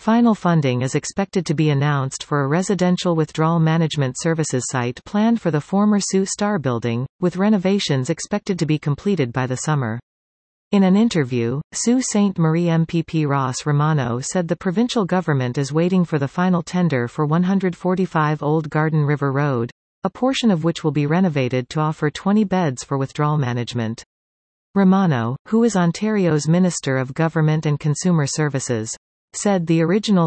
Final funding is expected to be announced for a residential withdrawal management services site planned for the former Sault Ste. Building, with renovations expected to be completed by the summer. In an interview, Sault Ste. Marie MPP Ross Romano said the provincial government is waiting for the final tender for 145 Old Garden River Road, a portion of which will be renovated to offer 20 beds for withdrawal management. Romano, who is Ontario's Minister of Government and Consumer Services, said the original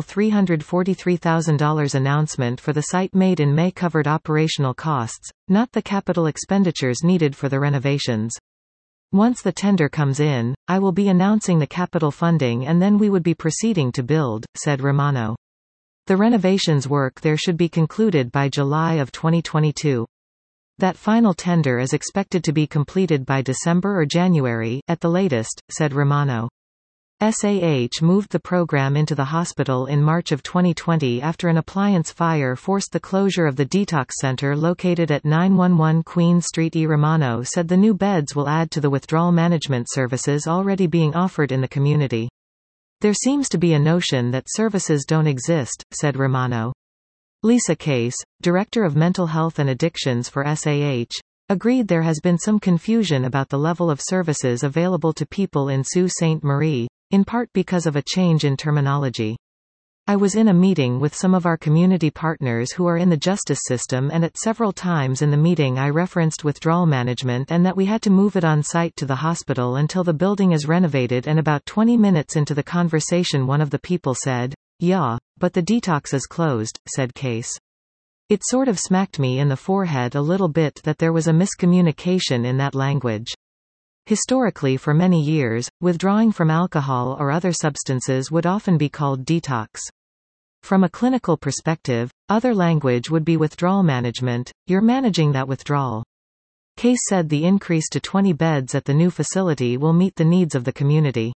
$343,000 announcement for the site made in May covered operational costs, not the capital expenditures needed for the renovations. Once the tender comes in, I will be announcing the capital funding and then we would be proceeding to build, said Romano. The renovations work there should be concluded by July of 2022. That final tender is expected to be completed by December or January, at the latest, said Romano. SAH moved the program into the hospital in March of 2020 after an appliance fire forced the closure of the detox center located at 911 Queen Street. Romano said the new beds will add to the withdrawal management services already being offered in the community. There seems to be a notion that services don't exist, said Romano. Lisa Case, Director of Mental Health and Addictions for SAH, agreed there has been some confusion about the level of services available to people in Sault Ste. Marie, in part because of a change in terminology. I was in a meeting with some of our community partners who are in the justice system, and at several times in the meeting I referenced withdrawal management and that we had to move it on site to the hospital until the building is renovated, and about 20 minutes into the conversation one of the people said, "Yeah, but the detox is closed," said Case. It sort of smacked me in the forehead a little bit that there was a miscommunication in that language. Historically, for many years, withdrawing from alcohol or other substances would often be called detox. From a clinical perspective, other language would be withdrawal management. You're managing that withdrawal. Case said the increase to 20 beds at the new facility will meet the needs of the community.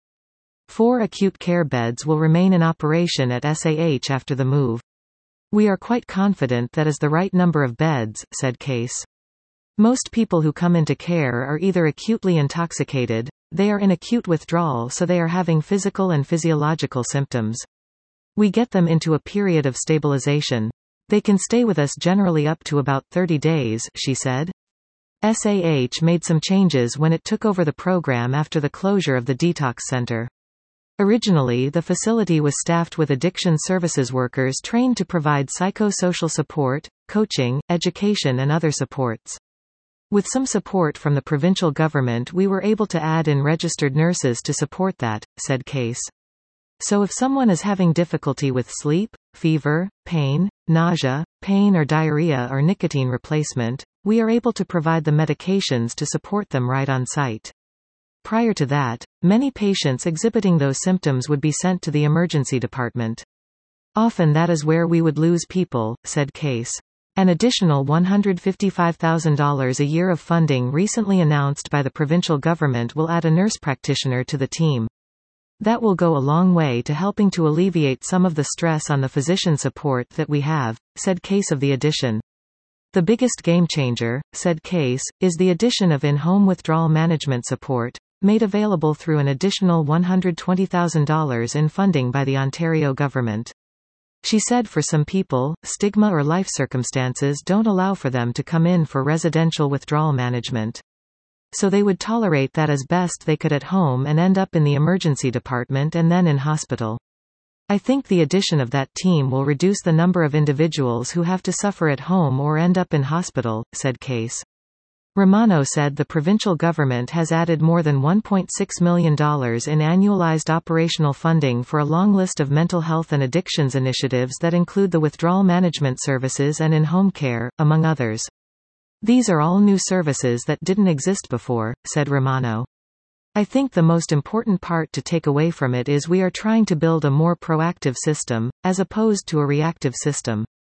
4 acute care beds will remain in operation at SAH after the move. We are quite confident that is the right number of beds, said Case. Most people who come into care are either acutely intoxicated, they are in acute withdrawal, so they are having physical and physiological symptoms. We get them into a period of stabilization. They can stay with us generally up to about 30 days, she said. SAH made some changes when it took over the program after the closure of the detox center. Originally, the facility was staffed with addiction services workers trained to provide psychosocial support, coaching, education and other supports. With some support from the provincial government, we were able to add in registered nurses to support that, said Case. So if someone is having difficulty with sleep, fever, pain, nausea, pain or diarrhea or nicotine replacement, we are able to provide the medications to support them right on site. Prior to that, many patients exhibiting those symptoms would be sent to the emergency department. Often that is where we would lose people, said Case. An additional $155,000 a year of funding recently announced by the provincial government will add a nurse practitioner to the team. That will go a long way to helping to alleviate some of the stress on the physician support that we have, said Case of the addition. The biggest game changer, said Case, is the addition of in-home withdrawal management support, made available through an additional $120,000 in funding by the Ontario government. She said for some people, stigma or life circumstances don't allow for them to come in for residential withdrawal management. So they would tolerate that as best they could at home and end up in the emergency department and then in hospital. I think the addition of that team will reduce the number of individuals who have to suffer at home or end up in hospital, said Case. Romano said the provincial government has added more than $1.6 million in annualized operational funding for a long list of mental health and addictions initiatives that include the withdrawal management services and in-home care, among others. These are all new services that didn't exist before, said Romano. I think the most important part to take away from it is we are trying to build a more proactive system, as opposed to a reactive system.